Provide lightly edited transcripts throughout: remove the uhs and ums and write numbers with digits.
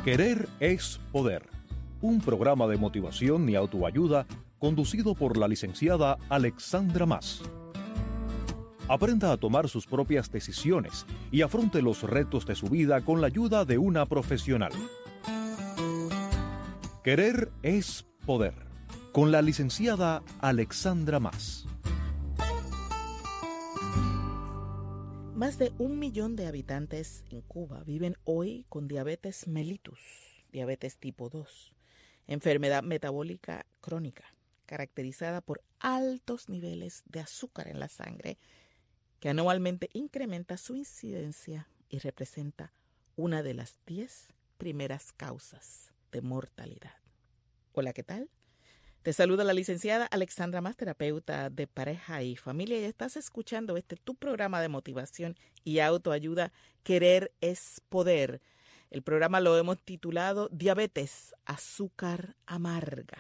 Querer es poder. Un programa de motivación y autoayuda conducido por la licenciada Alexandra Mas. Aprenda a tomar sus propias decisiones y afronte los retos de su vida con la ayuda de una profesional. Querer es poder. Con la licenciada Alexandra Mas. Más de 1 millón de habitantes en Cuba viven hoy con diabetes mellitus, diabetes tipo 2, enfermedad metabólica crónica, caracterizada por altos niveles de azúcar en la sangre, que anualmente incrementa su incidencia y representa una de las 10 primeras causas de mortalidad. Hola, ¿qué tal? Te saluda la licenciada Alexandra Mas, terapeuta de pareja y familia, y estás escuchando tu programa de motivación y autoayuda, Querer es poder. El programa lo hemos titulado Diabetes, azúcar amarga.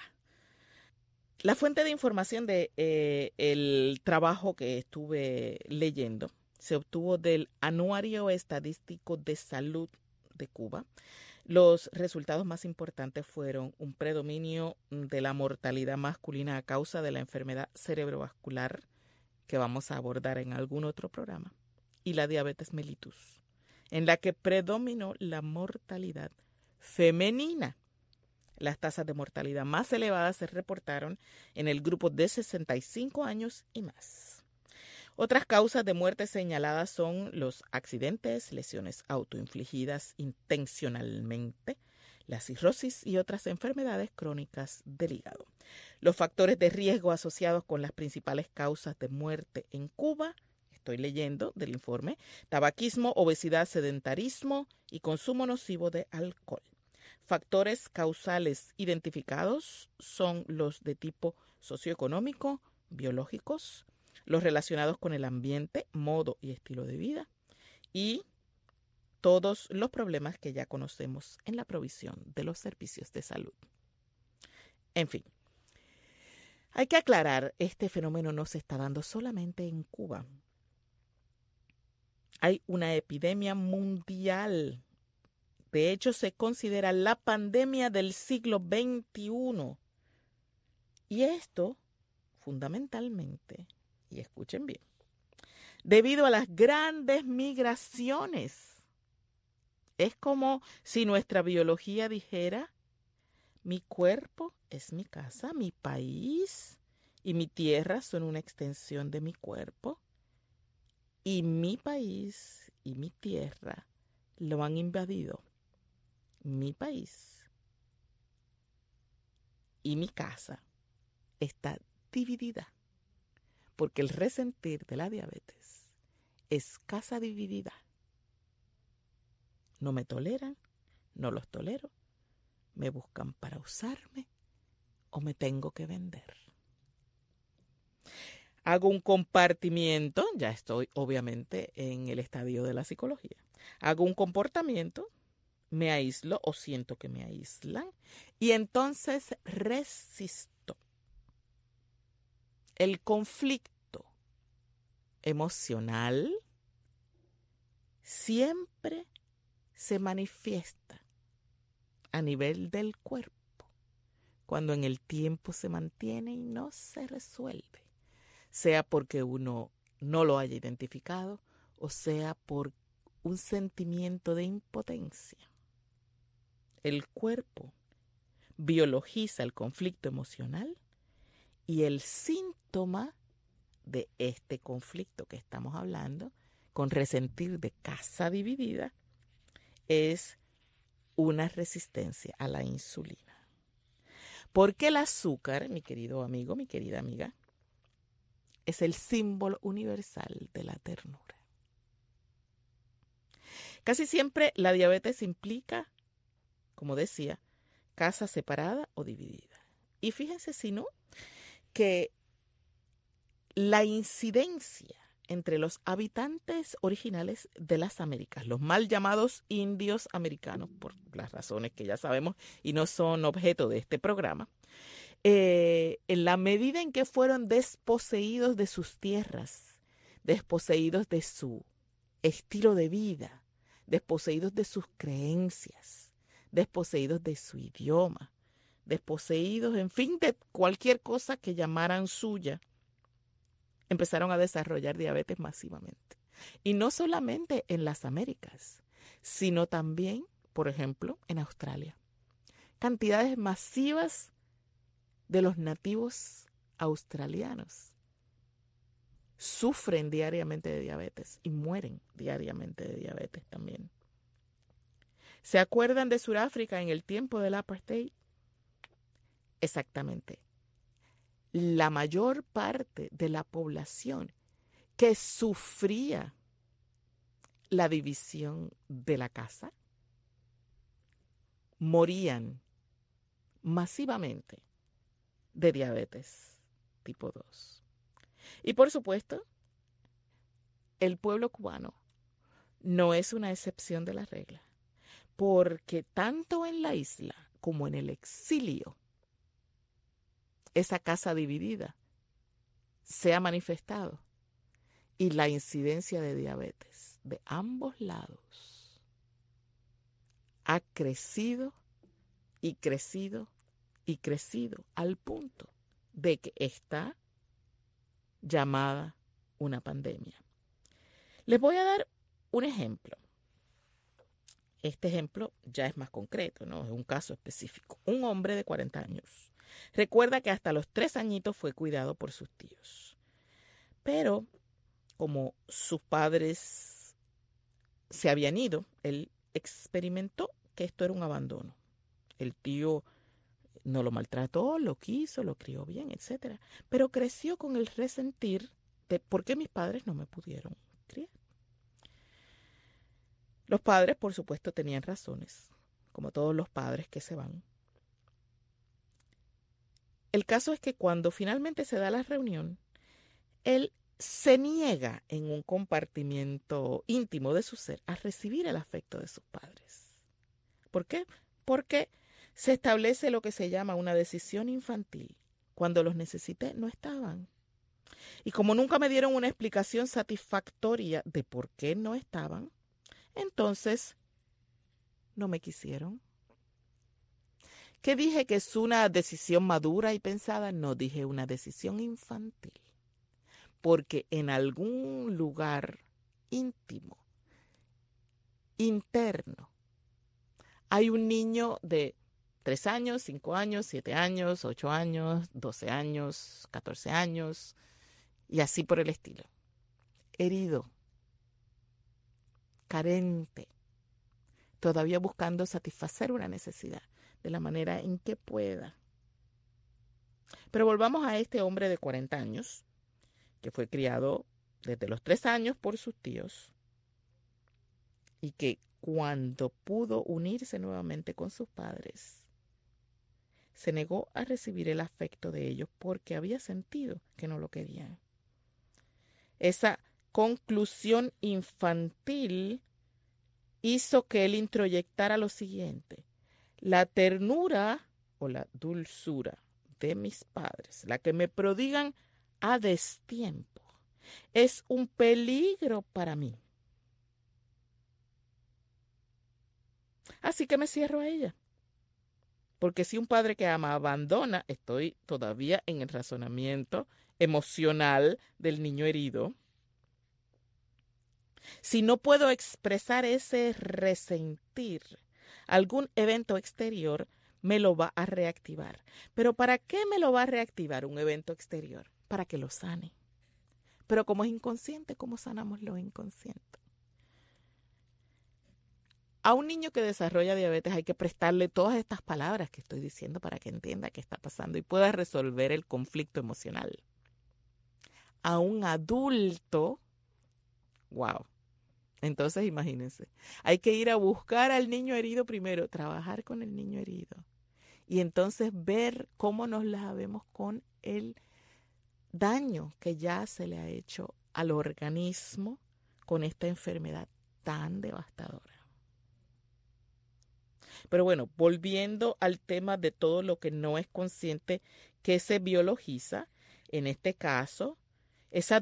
La fuente de información de el trabajo que estuve leyendo se obtuvo del Anuario Estadístico de Salud de Cuba. Los resultados más importantes fueron un predominio de la mortalidad masculina a causa de la enfermedad cerebrovascular, que vamos a abordar en algún otro programa, y la diabetes mellitus, en la que predominó la mortalidad femenina. Las tasas de mortalidad más elevadas se reportaron en el grupo de 65 años y más. Otras causas de muerte señaladas son los accidentes, lesiones autoinfligidas intencionalmente, la cirrosis y otras enfermedades crónicas del hígado. Los factores de riesgo asociados con las principales causas de muerte en Cuba, estoy leyendo del informe: tabaquismo, obesidad, sedentarismo y consumo nocivo de alcohol. Factores causales identificados son los de tipo socioeconómico, biológicos, los relacionados con el ambiente, modo y estilo de vida, y todos los problemas que ya conocemos en la provisión de los servicios de salud. En fin, hay que aclarar, este fenómeno no se está dando solamente en Cuba. Hay una epidemia mundial. De hecho, se considera la pandemia del siglo XXI. Y esto, fundamentalmente, y escuchen bien, debido a las grandes migraciones. Es como si nuestra biología dijera: mi cuerpo es mi casa, mi país y mi tierra son una extensión de mi cuerpo, y mi país y mi tierra lo han invadido. Mi país y mi casa está dividida, porque el resentir de la diabetes es casa dividida. No me toleran, no los tolero, me buscan para usarme o me tengo que vender. Hago un compartimiento, ya estoy obviamente en el estadio de la psicología. Hago un comportamiento, me aíslo o siento que me aíslan, y entonces resisto. El conflicto emocional siempre se manifiesta a nivel del cuerpo, cuando en el tiempo se mantiene y no se resuelve, sea porque uno no lo haya identificado o sea por un sentimiento de impotencia. El cuerpo biologiza el conflicto emocional, y el síntoma de este conflicto que estamos hablando, con resentir de casa dividida, es una resistencia a la insulina. Porque el azúcar, mi querido amigo, mi querida amiga, es el símbolo universal de la ternura. Casi siempre la diabetes implica, como decía, casa separada o dividida. Y fíjense si no, que la incidencia entre los habitantes originales de las Américas, los mal llamados indios americanos, por las razones que ya sabemos y no son objeto de este programa, en la medida en que fueron desposeídos de sus tierras, desposeídos de su estilo de vida, desposeídos de sus creencias, desposeídos de su idioma, desposeídos, en fin, de cualquier cosa que llamaran suya, empezaron a desarrollar diabetes masivamente. Y no solamente en las Américas, sino también, por ejemplo, en Australia. Cantidades masivas de los nativos australianos sufren diariamente de diabetes y mueren diariamente de diabetes también. ¿Se acuerdan de Sudáfrica en el tiempo del apartheid? Exactamente. La mayor parte de la población que sufría la división de la casa morían masivamente de diabetes tipo 2. Y por supuesto, el pueblo cubano no es una excepción de la regla, porque tanto en la isla como en el exilio, esa casa dividida se ha manifestado y la incidencia de diabetes de ambos lados ha crecido y crecido y crecido al punto de que está llamada una pandemia. Les voy a dar un ejemplo. Este ejemplo ya es más concreto, ¿no? Es un caso específico. Un hombre de 40 años. Recuerda que hasta los 3 añitos fue cuidado por sus tíos. Pero como sus padres se habían ido, él experimentó que esto era un abandono. El tío no lo maltrató, lo quiso, lo crió bien, etc. Pero creció con el resentir de por qué mis padres no me pudieron criar. Los padres, por supuesto, tenían razones, como todos los padres que se van. El caso es que cuando finalmente se da la reunión, él se niega en un compartimiento íntimo de su ser a recibir el afecto de sus padres. ¿Por qué? Porque se establece lo que se llama una decisión infantil. Cuando los necesité, no estaban. Y como nunca me dieron una explicación satisfactoria de por qué no estaban, entonces no me quisieron. ¿Qué dije que es una decisión madura y pensada? No, dije una decisión infantil. Porque en algún lugar íntimo, interno, hay un niño de 3 años, 5 años, 7 años, 8 años, 12 años, 14 años, y así por el estilo. Herido, carente, todavía buscando satisfacer una necesidad de la manera en que pueda. Pero volvamos a este hombre de 40 años, que fue criado desde los 3 años por sus tíos y que cuando pudo unirse nuevamente con sus padres, se negó a recibir el afecto de ellos porque había sentido que no lo querían. Esa conclusión infantil hizo que él introyectara lo siguiente: la ternura o la dulzura de mis padres, la que me prodigan a destiempo, es un peligro para mí. Así que me cierro a ella. Porque si un padre que ama abandona, estoy todavía en el razonamiento emocional del niño herido. Si no puedo expresar ese resentir, algún evento exterior me lo va a reactivar. ¿Pero para qué me lo va a reactivar un evento exterior? Para que lo sane. Pero como es inconsciente, ¿cómo sanamos lo inconsciente? A un niño que desarrolla diabetes hay que prestarle todas estas palabras que estoy diciendo para que entienda qué está pasando y pueda resolver el conflicto emocional. A un adulto, wow. Entonces imagínense, hay que ir a buscar al niño herido primero, trabajar con el niño herido y entonces ver cómo nos la vemos con el daño que ya se le ha hecho al organismo con esta enfermedad tan devastadora. Pero bueno, volviendo al tema de todo lo que no es consciente que se biologiza, en este caso, esa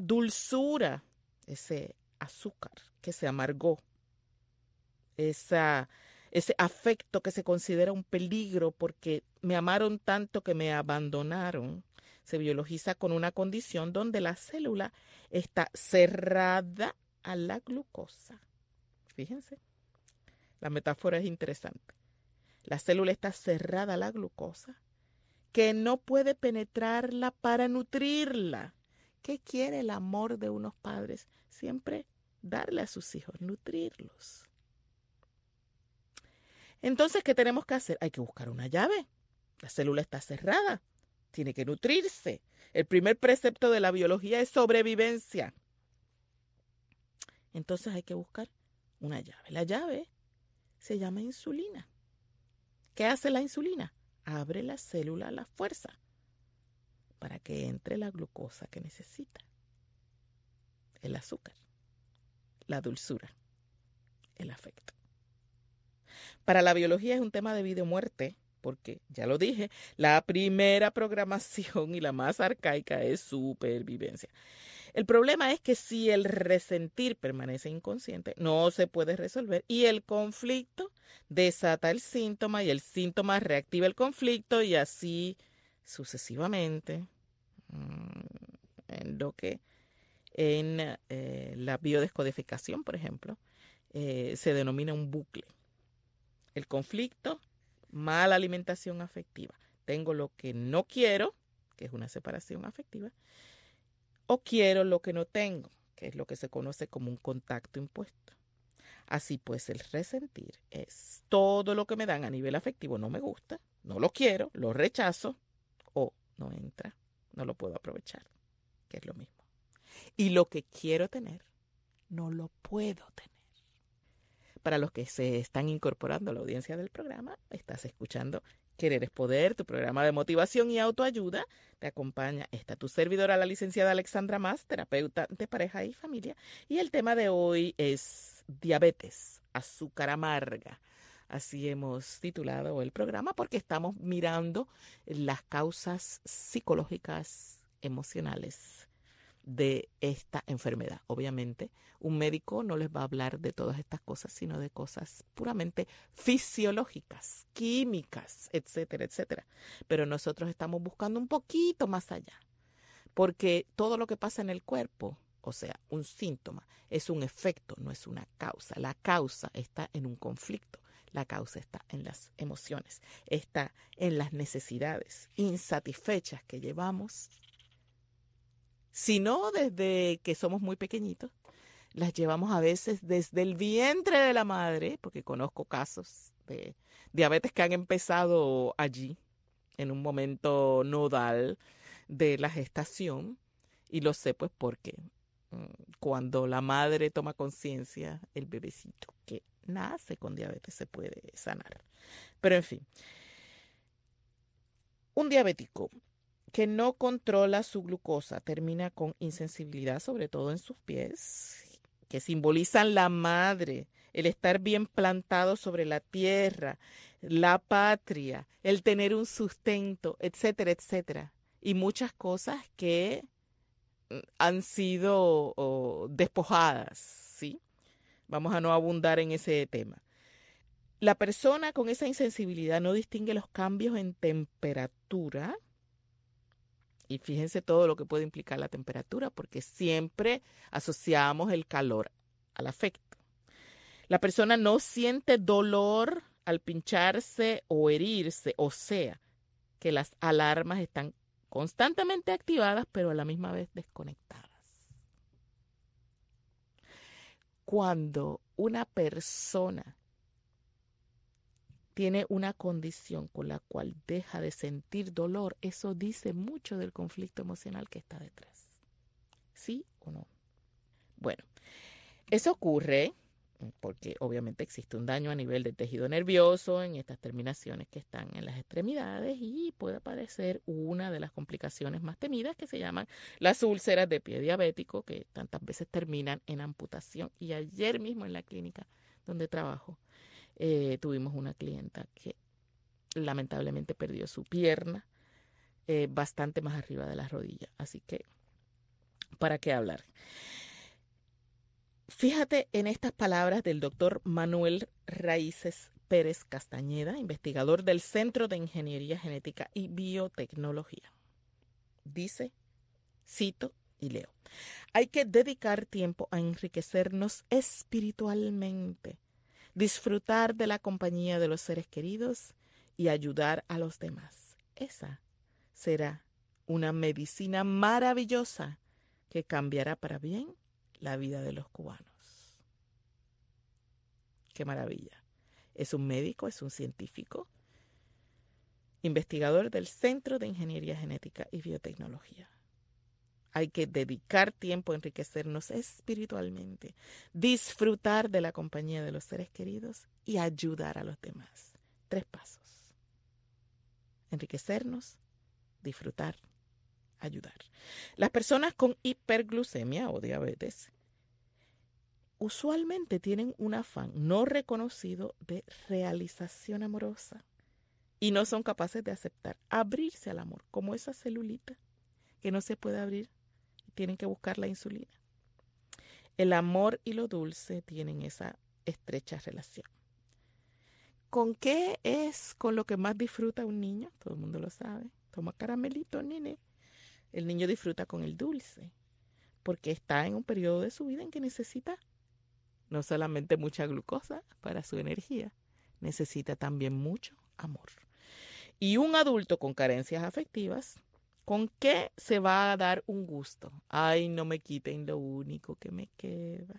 ese azúcar que se amargó, esa ese afecto que se considera un peligro porque me amaron tanto que me abandonaron, se biologiza con una condición donde la célula está cerrada a la glucosa. Fíjense, la metáfora es interesante. La célula está cerrada a la glucosa, que no puede penetrarla para nutrirla. ¿Qué quiere el amor de unos padres? Siempre darle a sus hijos, nutrirlos. Entonces, ¿qué tenemos que hacer? Hay que buscar una llave. La célula está cerrada, tiene que nutrirse. El primer precepto de la biología es sobrevivencia. Entonces hay que buscar una llave. La llave se llama insulina. ¿Qué hace la insulina? Abre la célula a la fuerza para que entre la glucosa que necesita. El azúcar, la dulzura, el afecto. Para la biología es un tema de vida o muerte, porque, ya lo dije, la primera programación y la más arcaica es supervivencia. El problema es que si el resentir permanece inconsciente, no se puede resolver y el conflicto desata el síntoma y el síntoma reactiva el conflicto y así sucesivamente. En lo que en la biodescodificación, por ejemplo, se denomina un bucle. El conflicto, mala alimentación afectiva. Tengo lo que no quiero, que es una separación afectiva, o quiero lo que no tengo, que es lo que se conoce como un contacto impuesto. Así pues, el resentir es todo lo que me dan a nivel afectivo no me gusta, no lo quiero, lo rechazo o no entra, no lo puedo aprovechar, que es lo mismo. Y lo que quiero tener, no lo puedo tener. Para los que se están incorporando a la audiencia del programa, estás escuchando Querer es Poder, tu programa de motivación y autoayuda. Te acompaña tu servidora, la licenciada Alexandra Mas, terapeuta de pareja y familia. Y el tema de hoy es diabetes, azúcar amarga. Así hemos titulado el programa porque estamos mirando las causas psicológicas, emocionales de esta enfermedad. Obviamente, un médico no les va a hablar de todas estas cosas, sino de cosas puramente fisiológicas, químicas, etcétera, etcétera. Pero nosotros estamos buscando un poquito más allá, porque todo lo que pasa en el cuerpo, o sea, un síntoma, es un efecto, no es una causa. La causa está en un conflicto. La causa está en las emociones, está en las necesidades insatisfechas que llevamos. Si no, desde que somos muy pequeñitos, las llevamos a veces desde el vientre de la madre, porque conozco casos de diabetes que han empezado allí, en un momento nodal de la gestación, y lo sé pues porque cuando la madre toma conciencia, el bebecito que nace con diabetes se puede sanar. Pero en fin, un diabético que no controla su glucosa termina con insensibilidad, sobre todo en sus pies, que simbolizan la madre, el estar bien plantado sobre la tierra, la patria, el tener un sustento, etcétera, etcétera. Y muchas cosas que han sido despojadas, ¿sí? Vamos a no abundar en ese tema. La persona con esa insensibilidad no distingue los cambios en temperatura. Y fíjense todo lo que puede implicar la temperatura, porque siempre asociamos el calor al afecto. La persona no siente dolor al pincharse o herirse, o sea, que las alarmas están constantemente activadas, pero a la misma vez desconectadas. Cuando una persona tiene una condición con la cual deja de sentir dolor, eso dice mucho del conflicto emocional que está detrás. ¿Sí o no? Bueno, eso ocurre porque obviamente existe un daño a nivel del tejido nervioso en estas terminaciones que están en las extremidades y puede aparecer una de las complicaciones más temidas que se llaman las úlceras de pie diabético, que tantas veces terminan en amputación. Y ayer mismo en la clínica donde trabajo, tuvimos una clienta que lamentablemente perdió su pierna bastante más arriba de las rodillas. Así que, ¿para qué hablar? Fíjate en estas palabras del doctor Manuel Raíces Pérez Castañeda, investigador del Centro de Ingeniería Genética y Biotecnología. Dice, cito y leo, hay que dedicar tiempo a enriquecernos espiritualmente, disfrutar de la compañía de los seres queridos y ayudar a los demás. Esa será una medicina maravillosa que cambiará para bien la vida de los cubanos. ¡Qué maravilla! Es un médico, es un científico, investigador del Centro de Ingeniería Genética y Biotecnología. Hay que dedicar tiempo a enriquecernos espiritualmente, disfrutar de la compañía de los seres queridos y ayudar a los demás. 3 pasos. Enriquecernos, disfrutar, ayudar. Las personas con hiperglucemia o diabetes usualmente tienen un afán no reconocido de realización amorosa y no son capaces de aceptar abrirse al amor, como esa celulita que no se puede abrir y tienen que buscar la insulina. El amor y lo dulce tienen esa estrecha relación. ¿Con qué es con lo que más disfruta un niño? Todo el mundo lo sabe. Toma caramelito, nene. El niño disfruta con el dulce porque está en un periodo de su vida en que necesita no solamente mucha glucosa para su energía, necesita también mucho amor. Y un adulto con carencias afectivas, ¿con qué se va a dar un gusto? Ay, no me quiten lo único que me queda.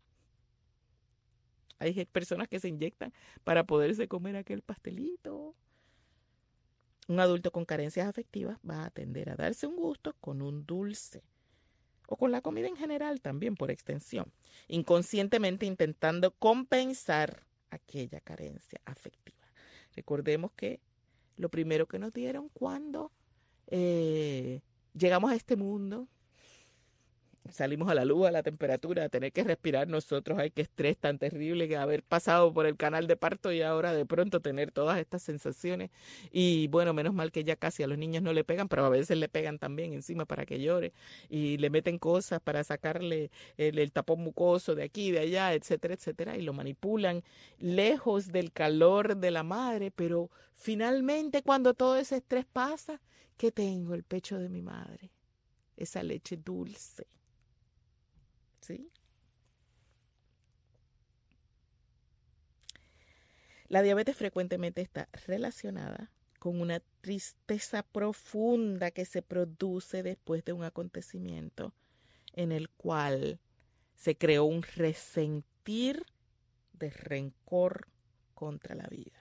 Hay personas que se inyectan para poderse comer aquel pastelito. Un adulto con carencias afectivas va a tender a darse un gusto con un dulce o con la comida en general también por extensión, inconscientemente intentando compensar aquella carencia afectiva. Recordemos que lo primero que nos dieron cuando llegamos a este mundo, salimos a la luz, a la temperatura, a tener que respirar nosotros, ay, qué estrés tan terrible que haber pasado por el canal de parto y ahora de pronto tener todas estas sensaciones. Y bueno, menos mal que ya casi a los niños no le pegan, pero a veces le pegan también encima para que llore y le meten cosas para sacarle el tapón mucoso de aquí, de allá, etcétera, etcétera, y lo manipulan lejos del calor de la madre, pero finalmente cuando todo ese estrés pasa, ¿qué tengo? El pecho de mi madre, esa leche dulce. ¿Sí? La diabetes frecuentemente está relacionada con una tristeza profunda que se produce después de un acontecimiento en el cual se creó un resentir de rencor contra la vida.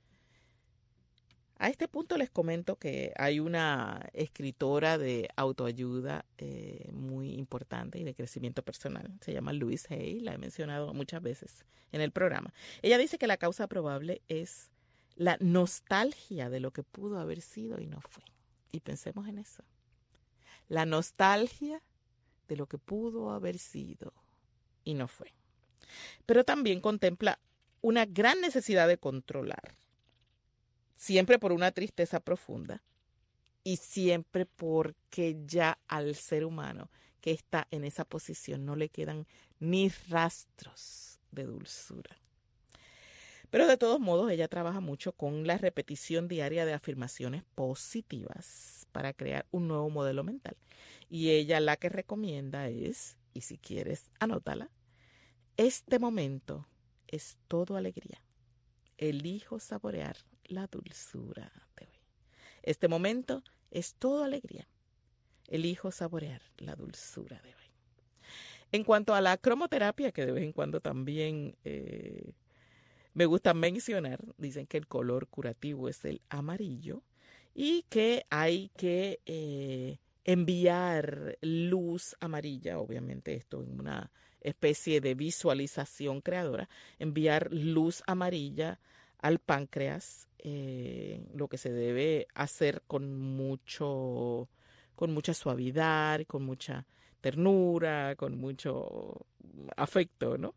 A este punto les comento que hay una escritora de autoayuda muy importante y de crecimiento personal. Se llama Louise Hay, la he mencionado muchas veces en el programa. Ella dice que la causa probable es la nostalgia de lo que pudo haber sido y no fue. Y pensemos en eso. La nostalgia de lo que pudo haber sido y no fue. Pero también contempla una gran necesidad de controlar. Siempre por una tristeza profunda y siempre porque ya al ser humano que está en esa posición no le quedan ni rastros de dulzura. Pero de todos modos ella trabaja mucho con la repetición diaria de afirmaciones positivas para crear un nuevo modelo mental. Y ella la que recomienda es, y si quieres anótala, este momento es todo alegría. Elijo saborear la dulzura de hoy. Este momento es todo alegría. Elijo saborear la dulzura de hoy. En cuanto a la cromoterapia, que de vez en cuando también me gusta mencionar, dicen que el color curativo es el amarillo y que hay que enviar luz amarilla, obviamente esto en una especie de visualización creadora, enviar luz amarilla al páncreas, lo que se debe hacer con mucha suavidad, con mucha ternura, con mucho afecto, ¿no?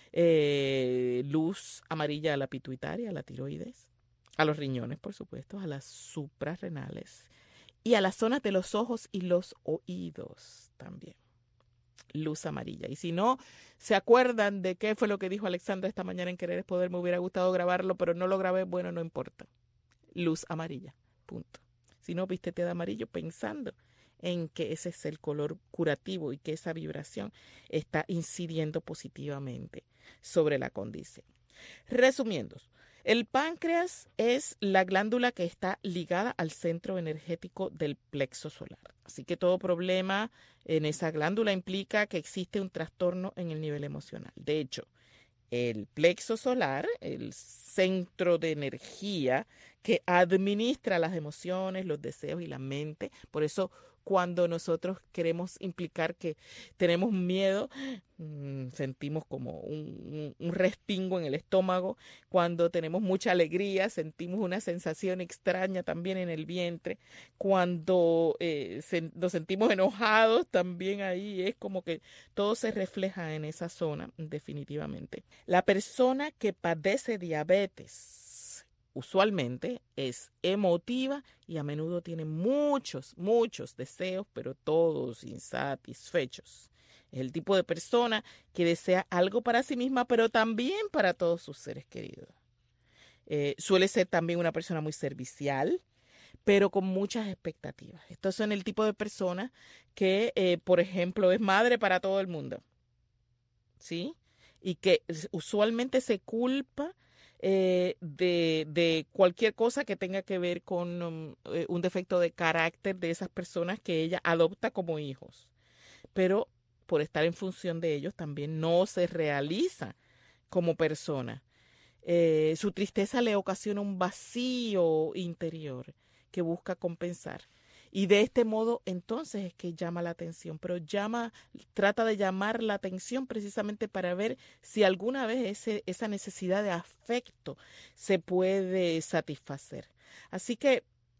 Luz amarilla a la pituitaria, a la tiroides, a los riñones, por supuesto, a las suprarrenales y a las zonas de los ojos y los oídos también. luz amarilla. Y si no se acuerdan de qué fue lo que dijo Alexandra esta mañana en Querer es Poder, me hubiera gustado grabarlo, pero no lo grabé, bueno, no importa. Luz amarilla, punto. Si no, vístete de amarillo pensando en que ese es el color curativo y que esa vibración está incidiendo positivamente sobre la condición. Resumiendo, el páncreas es la glándula que está ligada al centro energético del plexo solar. Así que todo problema en esa glándula implica que existe un trastorno en el nivel emocional. De hecho, el plexo solar, el centro de energía que administra las emociones, los deseos y la mente, por eso cuando nosotros queremos implicar que tenemos miedo, sentimos como un respingo en el estómago. Cuando tenemos mucha alegría, sentimos una sensación extraña también en el vientre. Cuando nos sentimos enojados, también ahí es como que todo se refleja en esa zona, definitivamente. La persona que padece diabetes usualmente es emotiva y a menudo tiene muchos deseos, pero todos insatisfechos. Es el tipo de persona que desea algo para sí misma, pero también para todos sus seres queridos. Suele ser también una persona muy servicial, pero con muchas expectativas. Estos son el tipo de personas que, por ejemplo, es madre para todo el mundo, ¿sí? Y que usualmente se culpa de cualquier cosa que tenga que ver con un defecto de carácter de esas personas que ella adopta como hijos. Pero por estar en función de ellos también no se realiza como persona. Su tristeza le ocasiona un vacío interior que busca compensar. Y de este modo entonces es que llama la atención, pero trata de llamar la atención precisamente para ver si alguna vez esa necesidad de afecto se puede satisfacer. Así que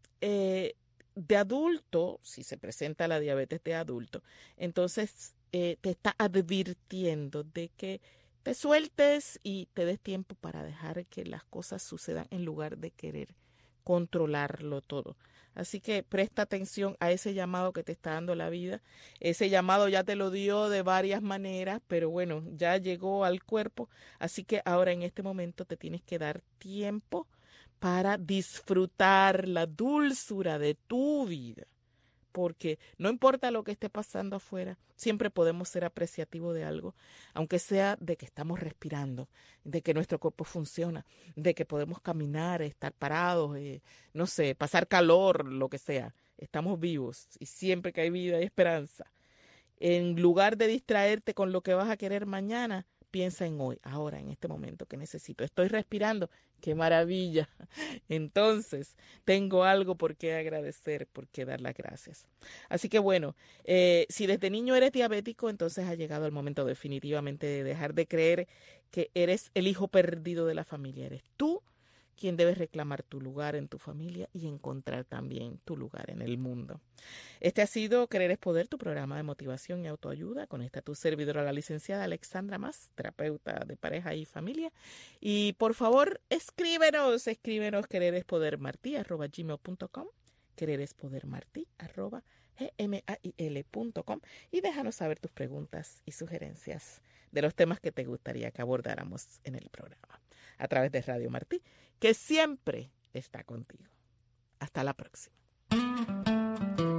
de adulto, si se presenta la diabetes de adulto, entonces te está advirtiendo de que te sueltes y te des tiempo para dejar que las cosas sucedan en lugar de querer controlarlo todo. Así que presta atención a ese llamado que te está dando la vida. Ese llamado ya te lo dio de varias maneras, pero bueno, ya llegó al cuerpo. Así que ahora en este momento te tienes que dar tiempo para disfrutar la dulzura de tu vida. Porque no importa lo que esté pasando afuera, siempre podemos ser apreciativos de algo, aunque sea de que estamos respirando, de que nuestro cuerpo funciona, de que podemos caminar, estar parados, no sé, pasar calor, lo que sea. Estamos vivos y siempre que hay vida hay esperanza. En lugar de distraerte con lo que vas a querer mañana, piensa en hoy, ahora, en este momento que necesito. Estoy respirando, qué maravilla. Entonces, tengo algo por qué agradecer, por qué dar las gracias. Así que bueno, si desde niño eres diabético, entonces ha llegado el momento definitivamente de dejar de creer que eres el hijo perdido de la familia. Eres tú quien debes reclamar tu lugar en tu familia y encontrar también tu lugar en el mundo. Este ha sido Querer es Poder, tu programa de motivación y autoayuda. Con esta tu servidora, la licenciada Alexandra Mas, terapeuta de pareja y familia. Y por favor, escríbenos quererespodermarti@gmail.com, quererespodermarti@gmail.com y déjanos saber tus preguntas y sugerencias de los temas que te gustaría que abordáramos en el programa a través de Radio Martí, que siempre está contigo. Hasta la próxima.